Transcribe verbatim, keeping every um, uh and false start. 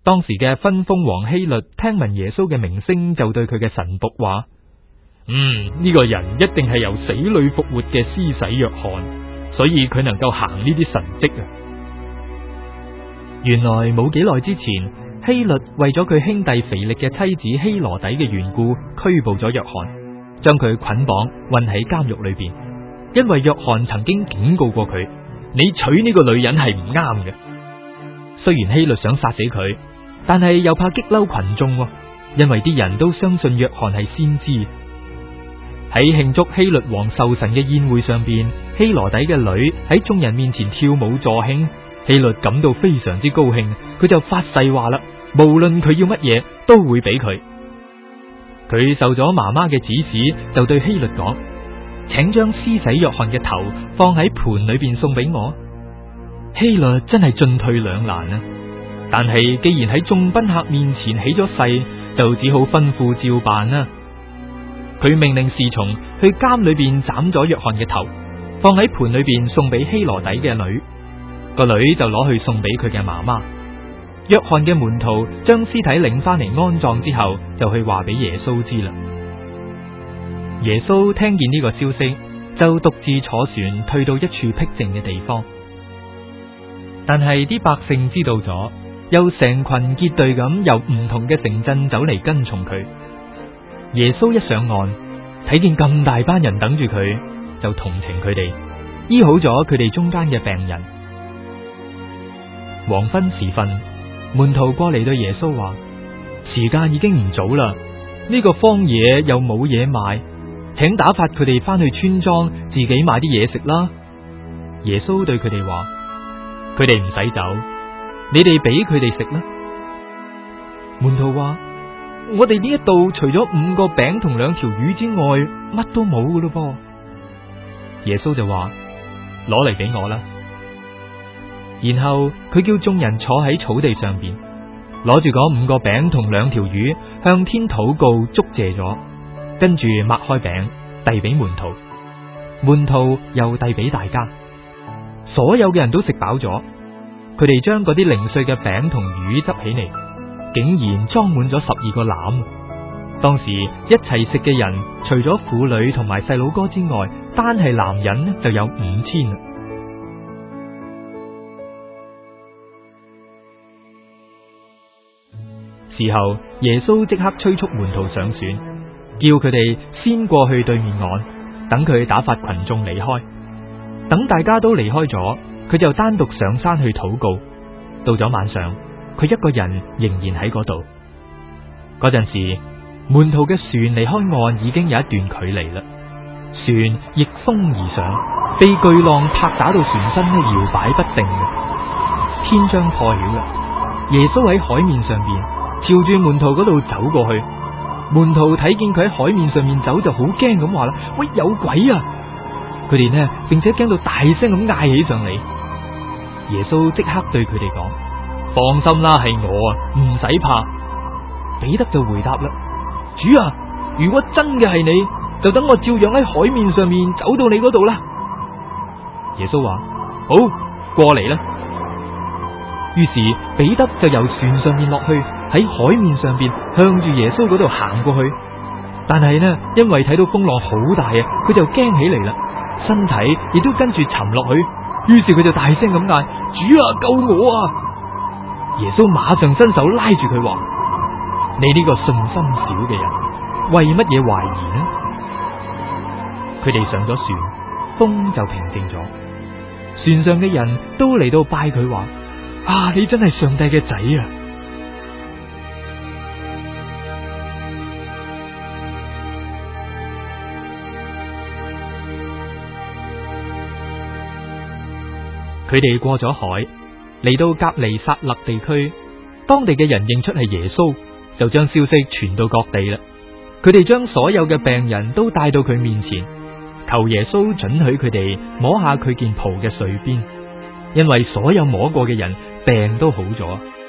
當時嘅分封王希律聽聞耶穌嘅名聲，就對佢嘅臣僕話：嗯，呢個人一定係由死裏復活嘅施洗約翰，所以佢能夠行呢啲神蹟啊！原來冇幾耐之前，希律為咗佢兄弟腓力嘅妻子希羅底嘅緣故，拘捕咗約翰，將佢捆綁困喺監獄裏邊。因為約翰曾經警告過佢：你娶呢個女人係唔啱嘅。雖然希律想殺死佢，但係又怕激嬲群眾，因為啲人都相信約翰係先知。喺慶祝希律王壽辰嘅宴會上邊，希羅底嘅女喺眾人面前跳舞助興，希律感到非常之高興，佢就發誓話啦，無論佢要乜嘢都會俾佢。佢受咗媽媽嘅指使，就對希律講：請將施洗約翰嘅頭放喺盤裏邊送俾我。希律真係進退兩難啊！但係既然喺眾賓客面前起咗誓，就只好吩咐照辦啦。佢命令侍從去監裏邊斬咗約翰嘅頭，放喺盤裏邊送俾希羅底嘅女，個女就攞去送俾佢嘅媽媽。約翰嘅門徒將屍體領翻嚟安葬之後，就去話俾耶穌知啦。耶穌聽見呢個消息，就獨自坐船退到一處僻靜嘅地方。但係啲百姓知道咗，又成群結隊咁由唔同嘅城鎮走嚟跟從佢。耶穌一上岸，睇見咁大班人等住佢，就同情佢哋，醫好咗佢哋中間嘅病人。黃昏時分，門徒過嚟對耶穌話：時間已經唔早啦，呢個荒野又冇嘢賣，請打發佢哋翻去村莊自己買啲嘢食啦。耶穌對佢哋話：佢哋唔使走，你哋俾佢哋食啦。門徒話：我哋呢一度除咗五個餅同兩條魚之外，乜都冇噶咯噃。耶穌就話：攞嚟俾我啦。然後佢叫眾人坐喺草地上邊，攞住嗰五個餅同兩條魚，向天禱告，祝謝咗，跟住擘開餅遞俾門徒，門徒又遞俾大家。所有嘅人都食飽咗，佢哋將嗰啲零碎嘅餅同魚執起嚟，竟然裝滿咗十二個籃。當時一齊食嘅人，除咗婦女同埋細佬哥之外，單係男人就有五千。事後耶穌即刻催促門徒上船，叫佢哋先過去對面岸，等佢打發群眾離開。等大家都離開咗，佢就單獨上山去禱告。到咗晚上，佢一個人仍然喺嗰度。嗰陣時，門徒嘅船離開岸已經有一段距離啦，船逆風而上，被巨浪拍打到船身咧搖擺不定嘅。天將破曉啦，耶穌喺海面上邊朝住門徒嗰度走過去。門徒睇見佢喺海面上面走，就好驚咁話啦：喂，有鬼啊！佢哋呢，並且驚到大聲咁嗌起上嚟。耶穌即刻對佢哋講：放心啦，係我啊，唔使怕。彼得就回答啦：主啊，如果真嘅係你，就等我照樣喺海面上面走到你嗰度啦。耶穌話：好，過嚟啦。於是彼得就由船上面落去，喺海面上邊向住耶穌嗰度行過去。但係呢，因為睇到風浪好大啊，佢就驚起嚟啦，身體亦都跟住沉落去。於是佢就大聲咁嗌：主啊，救我啊！耶穌馬上伸手拉住佢話：你呢個信心少嘅人，為乜嘢懷疑呢？佢哋上咗船，風就平靜咗。船上嘅人都嚟到拜佢話：啊，你真係上帝嘅仔啊！佢哋過咗海，嚟到革尼撒勒地區，當地嘅人認出係耶穌，就將消息傳到各地啦。佢哋將所有嘅病人都帶到佢面前，求耶穌准許佢哋摸下佢件袍嘅垂邊，因為所有摸過嘅人病都好咗。